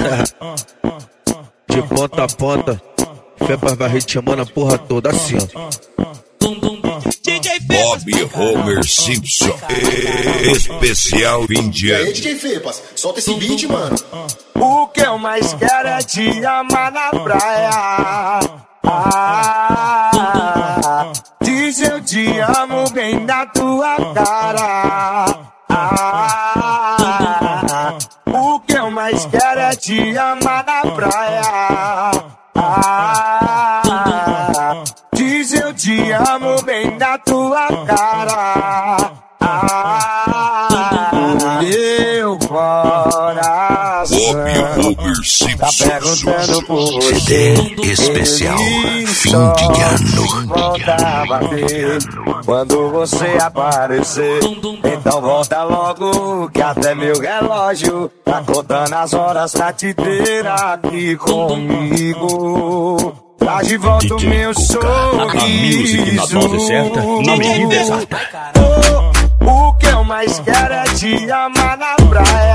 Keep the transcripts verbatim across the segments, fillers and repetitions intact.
De ponta a ponta, Fepas vai ritmando a porra toda assim, ó. Bob Homer Simpson, especial fim de ano. E aí, D J Fepas, solta esse beat, mano. O que eu mais quero é te amar na praia. Ah, diz eu te amo bem na tua cara. Ah, o que eu mais quero é te amar na praia. Ah, diz eu te amo bem na tua cara. Ah, meu coração tá perguntando por você. Especial fim de ano. Volta a bater quando você aparecer. Então volta logo que até meu relógio tá contando as horas pra te ter aqui comigo. Traz de volta o meu sorriso. A music na dose certa, na medida exata. O que eu mais quero é te amar na praia.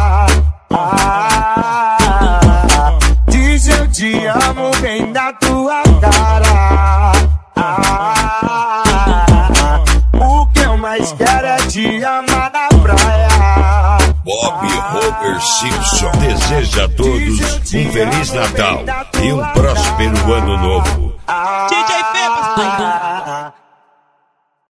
Ah, diz eu te amo bem na tua cara. Ah, o que eu mais quero é te amar na praia. Bob Homer Simpson deseja a todos um Feliz Natal e um próspero Ano Novo. D J Fepas.